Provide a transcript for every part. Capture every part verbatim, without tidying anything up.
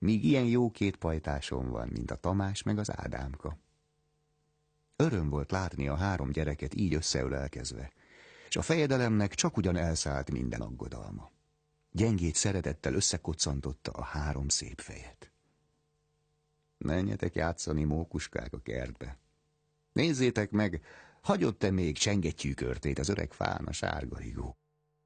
míg ilyen jó két pajtásom van, mint a Tamás meg az Ádámka. Öröm volt látni a három gyereket így összeölelkezve, és a fejedelemnek csak ugyan elszállt minden aggodalma. Gyengét szeretettel összekoccantotta a három szép fejet. Menjetek játszani, mókuskák, a kertbe. Nézzétek meg, hagyott-e még csengettyűkörtét az öreg fán a sárga rigó.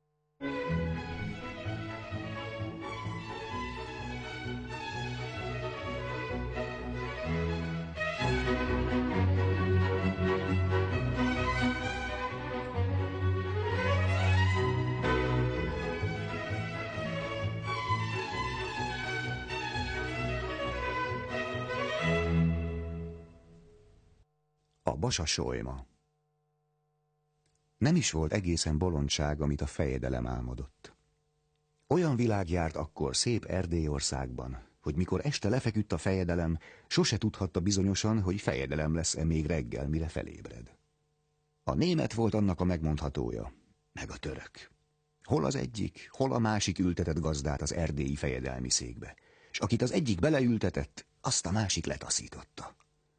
A Basa solyma. Nem is volt egészen bolondság, amit a fejedelem álmodott. Olyan világ járt akkor szép Erdélyországban, hogy mikor este lefeküdt a fejedelem, sose tudhatta bizonyosan, hogy fejedelem lesz-e még reggel, mire felébred. A német volt annak a megmondhatója, meg a török. Hol az egyik, hol a másik ültetett gazdát az erdélyi fejedelmi székbe, és akit az egyik beleültetett, azt a másik letaszította.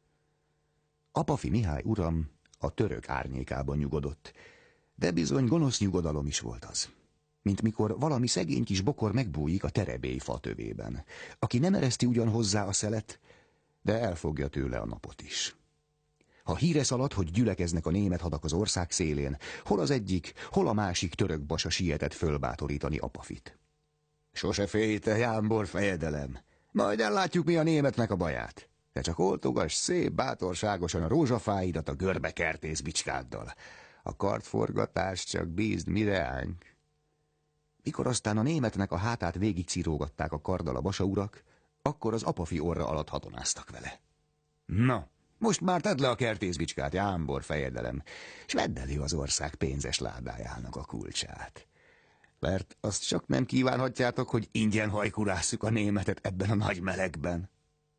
Apafi Mihály uram a török árnyékában nyugodott, de bizony gonosz nyugodalom is volt az. Mint mikor valami szegény kis bokor megbújik a terebély fa tövében, aki nem ereszti ugyan hozzá a szelet, de elfogja tőle a napot is. Ha híre szaladt, hogy gyülekeznek a német hadak az ország szélén, hol az egyik, hol a másik török basa sietett fölbátorítani Apafit. Sose félj te, jámbor fejedelem, majd ellátjuk mi a németnek a baját. Te csak oltogass szép bátorságosan a rózsafáidat a görbe kertész bicskáddal. A kartforgatást csak bízd mi reánk. Mikor aztán a németnek a hátát végig cirógatták a karddal a basa urak, akkor az Apafi orra alatt hatonáztak vele. Na, most már tedd le a kertészbicskát, jámbor fejedelem, s vedd elő az ország pénzes ládájának a kulcsát. Mert azt csak nem kívánhatjátok, hogy ingyen hajkurásszuk a németet ebben a nagy melegben.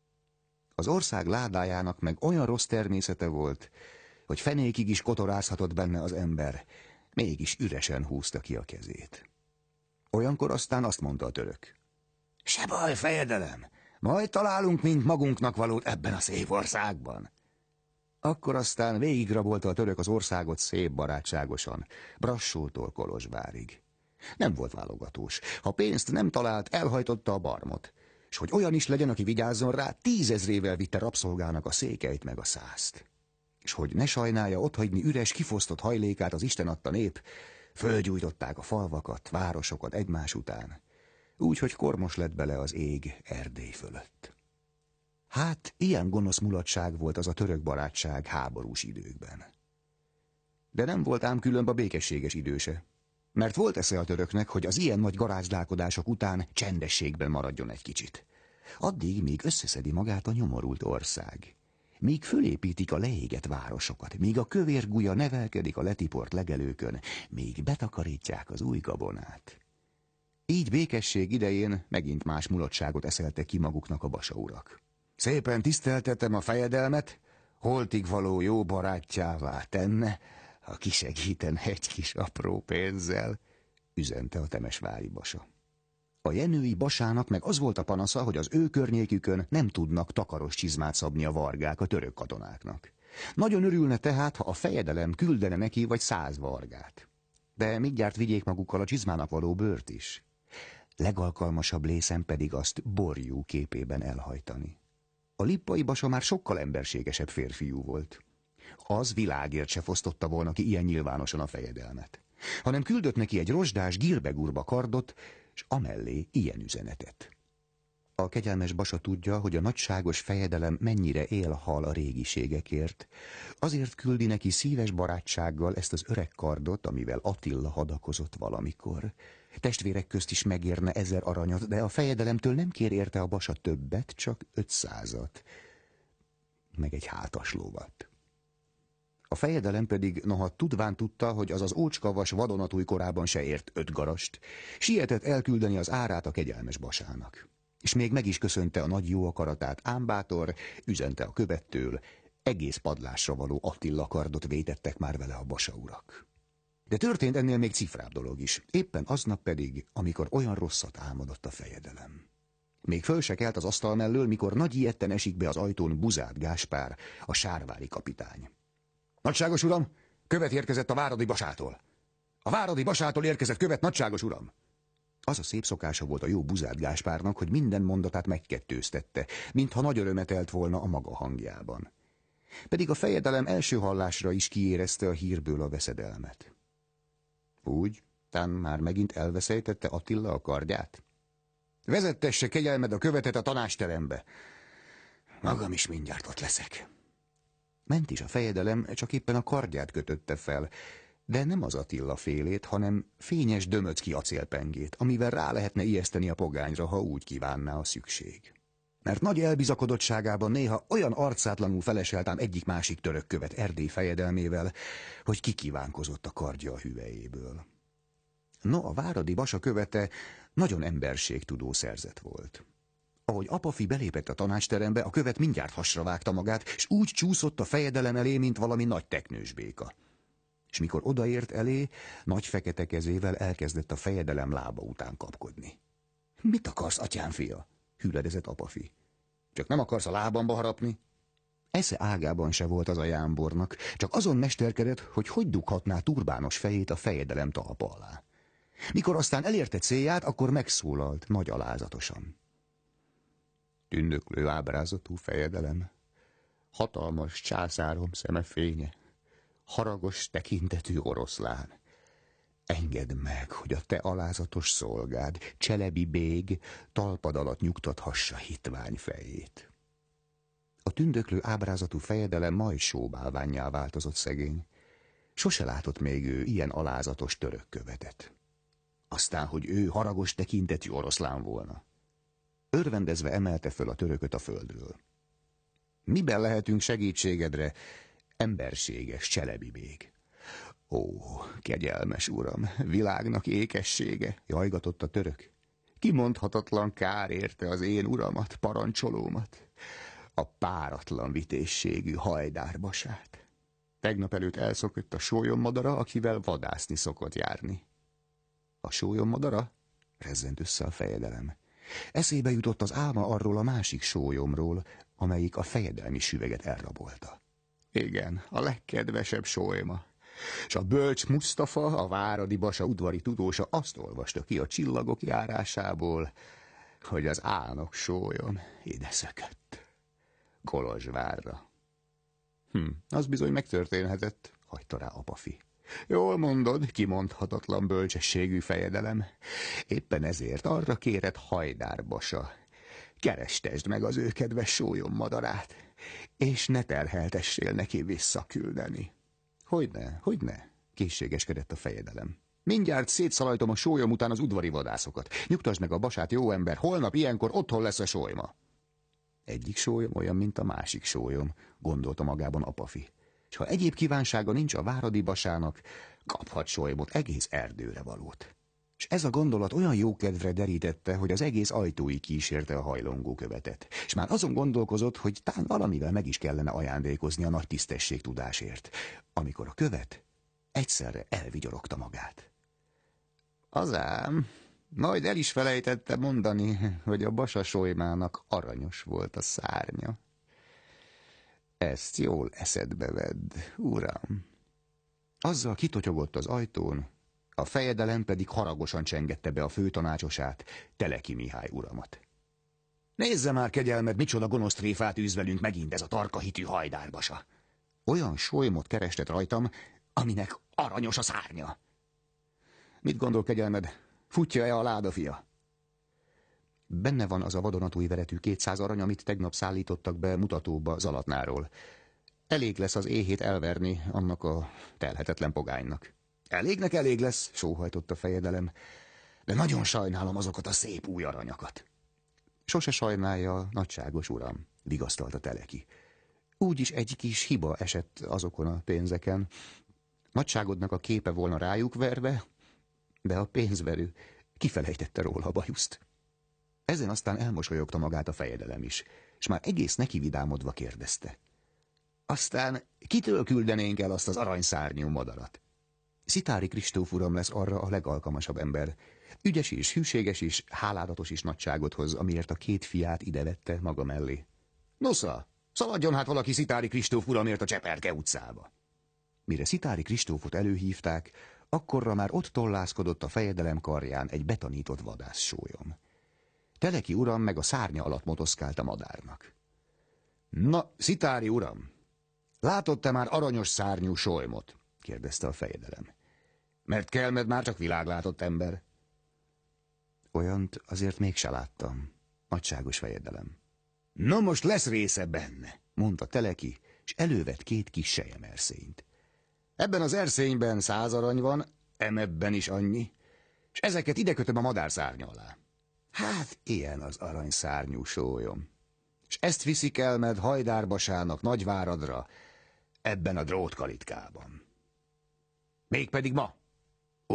Az ország ládájának meg olyan rossz természete volt, hogy fenékig is kotorázhatott benne az ember, mégis üresen húzta ki a kezét. Olyankor aztán azt mondta a török. Se baj, fejedelem, majd találunk mind magunknak valót ebben a szép országban. Akkor aztán végigrabolta a török az országot szép barátságosan, Brassótól Kolozsvárig. Nem volt válogatós. Ha pénzt nem talált, elhajtotta a barmot. És hogy olyan is legyen, aki vigyázzon rá, tízezrével vitte rabszolgának a székelyt meg a szászt. És hogy ne sajnálja otthagyni üres, kifosztott hajlékát az Isten adta nép, fölgyújtották a falvakat, városokat egymás után, úgy, hogy kormos lett bele az ég Erdély fölött. Hát, ilyen gonosz mulatság volt az a török barátság háborús időkben. De nem volt ám különb a békességes időse, mert volt esze a töröknek, hogy az ilyen nagy garázdálkodások után csendességben maradjon egy kicsit. Addig, míg összeszedi magát a nyomorult ország, míg fölépítik a leégett városokat, míg a kövér gulya nevelkedik a letiport legelőkön, míg betakarítják az új gabonát. Így békesség idején megint más mulatságot eszeltek ki maguknak a basa urak. Szépen tiszteltetem a fejedelmet, holtig való jó barátjává tenne, ha kisegíten egy kis apró pénzzel, üzente a temesvári basa. A jenői basának meg az volt a panasza, hogy az ő környékükön nem tudnak takaros csizmát szabni a vargák a török katonáknak. Nagyon örülne tehát, ha a fejedelem küldene neki vagy száz vargát. De mindjárt vigyék magukkal a csizmának való bőrt is. Legalkalmasabb lészen pedig azt borjú képében elhajtani. A lippai basa már sokkal emberségesebb férfiú volt. Az világért se fosztotta volna ki ilyen nyilvánosan a fejedelmet, hanem küldött neki egy rozsdás gírbegurba kardot, s amellé ilyen üzenetet. A kegyelmes basa tudja, hogy a nagyságos fejedelem mennyire él-hal a régiségekért, azért küldi neki szíves barátsággal ezt az öreg kardot, amivel Attila hadakozott valamikor. Testvérek közt is megérne ezer aranyat, de a fejedelemtől nem kér érte a basa többet, csak ötszázat, meg egy hátas lovat. A fejedelem pedig, noha tudván tudta, hogy az az ócskavas vadonatúj korában se ért öt garast, sietett elküldeni az árát a kegyelmes basának. És még meg is köszönte a nagy jó akaratát, ám bátor, üzente a követtől, egész padlásra való Attila kardot vétettek már vele a basa urak. De történt ennél még cifrább dolog is, éppen aznap pedig, amikor olyan rosszat álmodott a fejedelem. Még föl se kelt az asztal mellől, mikor nagy ijedten esik be az ajtón Buzát Gáspár, a sárvári kapitány. Nagyságos uram, követ érkezett a váradi basától. A váradi basától érkezett követ, nagyságos uram. Az a szép szokása volt a jó Buzát Gáspárnak, hogy minden mondatát megkettőztette, mintha nagy örömet elt volna a maga hangjában. Pedig a fejedelem első hallásra is kiérezte a hírből a veszedelmet. Úgy, tán már megint elveszejtette Attila a kardját? Vezettesse kegyelmed a követet a tanácsterembe. Magam is mindjárt ott leszek. Ment is a fejedelem, csak éppen a kardját kötötte fel, de nem az Attila félét, hanem fényes dömöcki acélpengét, amivel rá lehetne ijeszteni a pogányra, ha úgy kívánná a szükség. Mert nagy elbizakodottságában néha olyan arcátlanul feleselt ám egyik-másik török követ Erdély fejedelmével, hogy kikívánkozott a kardja a hüvelyéből. No, a váradi basa követe nagyon emberségtudó szerzet volt. Ahogy apafi belépett a tanácsterembe, a követ mindjárt hasra vágta magát, és úgy csúszott a fejedelem elé, mint valami nagy teknős béka. És mikor odaért elé, nagy fekete kezével elkezdett a fejedelem lába után kapkodni. Mit akarsz, atyám fia? Hüledezett apafi. Csak nem akarsz a lábamba harapni? Esze ágában se volt az a jámbornak, csak azon mesterkedett, hogy hogy dughatná turbános fejét a fejedelem talpa alá. Mikor aztán elérte célját, akkor megszólalt nagy alázatosan. Tündöklő ábrázatú fejedelem, hatalmas császárom szeme fénye, haragos tekintetű oroszlán. Engedd meg, hogy a te alázatos szolgád, Cselebi bég, talpad alatt nyugtathassa hitvány fejét. A tündöklő ábrázatú fejedelem majd sóbálvánnyá változott szegény. Sose látott még ő ilyen alázatos török követet. Aztán, hogy ő haragos tekintetű oroszlán volna. Örvendezve emelte föl a törököt a földről. Miben lehetünk segítségedre, emberséges Cselebi bég? Ó, kegyelmes uram, világnak ékessége, jajgatott a török. Kimondhatatlan kár érte az én uramat, parancsolómat, a páratlan vitézségű hajdárbasát. Tegnap előtt elszokott a sólyommadara, akivel vadászni szokott járni. A sólyommadara? Rezzent össze a fejedelem. Eszébe jutott az álma arról a másik sólyomról, amelyik a fejedelmi süveget elrabolta. Igen, a legkedvesebb sólyma. És a bölcs Musztafa, a váradi basa udvari tudósa azt olvasta ki a csillagok járásából, hogy az álnok sólyom ide szökött. Kolozsvárra. Hm, az bizony megtörténhetett, hagyta rá apafi. Jól mondod, kimondhatatlan bölcsességű fejedelem. Éppen ezért arra kéred hajdárbasa. Kerestesd meg az ő kedves sólyom madarát, és ne terheltessél neki visszaküldeni. Hogyne, hogyne, készségeskedett a fejedelem. Mindjárt szétszalajtom a sólyom után az udvari vadászokat. Nyugtasd meg a basát, jó ember, holnap ilyenkor otthon lesz a sólyma. Egyik sólyom olyan, mint a másik sólyom, gondolta magában apafi. És ha egyéb kívánsága nincs a váradi basának, kaphat sólymot egész erdőre valót. És ez a gondolat olyan jókedvre derítette, hogy az egész ajtóig kísérte a hajlongó követet. És már azon gondolkozott, hogy tán valamivel meg is kellene ajándékozni a nagy tisztesség tudásért, amikor a követ egyszerre elvigyorogta magát. Azám, majd el is felejtette mondani, hogy a basa solymának aranyos volt a szárnya. Ezt jól eszedbe vedd, uram. Azzal kitotyogott az ajtón, a fejedelem pedig haragosan csengette be a főtanácsosát, Teleki Mihály uramat. Nézze már, kegyelmed, micsoda gonosz tréfát űz velünk megint ez a tarkahitű hajdárbasa. Olyan solymot kerestet rajtam, aminek aranyos a szárnya. Mit gondol, kegyelmed, futja-e a láda, fia? Benne van az a vadonatúj veretű kétszáz arany, amit tegnap szállítottak be mutatóba Zalatnáról. Elég lesz az éhét elverni annak a telhetetlen pogánynak. Elégnek elég lesz, sóhajtott a fejedelem, de nagyon sajnálom azokat a szép új aranyakat. Sose sajnálja, nagyságos uram, vigasztalta Teleki. Úgyis egy kis hiba esett azokon a pénzeken. Nagyságodnak a képe volna rájuk verve, de a pénzverő kifelejtette róla a bajuszt. Ezen aztán elmosolyogta magát a fejedelem is, és már egész neki vidámodva kérdezte. Aztán kitől küldenénk el azt az aranyszárnyú madarat? Szitári Kristóf uram lesz arra a legalkalmasabb ember. Ügyes is, hűséges is, hálálatos is nagyságot hoz, amiért a két fiát idevette maga mellé. Nosza, szaladjon hát valaki Szitári Kristóf uramért a Cseperke utcába. Mire Szitári Kristófot előhívták, akkorra már ott tollászkodott a fejedelem karján egy betanított vadászsólyom. Teleki uram meg a szárnya alatt motoszkált a madárnak. Na, Szitári uram, látott te már aranyos szárnyú solymot? Kérdezte a fejedelem. Mert kelmed már csak világlátott ember. Olyant azért mégse láttam, nagyságos fejedelem. Na most lesz része benne, mondta Teleki, és elővett két kis selyemерszényt. Ebben az erszényben száz arany van, emebben is annyi, és ezeket ide kötöm a madárszárnya alá. Hát, ilyen az aranyszárnyú sólyom. És ezt viszik el med Hajdárbasának Nagyváradra, ebben a drótkalitkában. Mégpedig ma.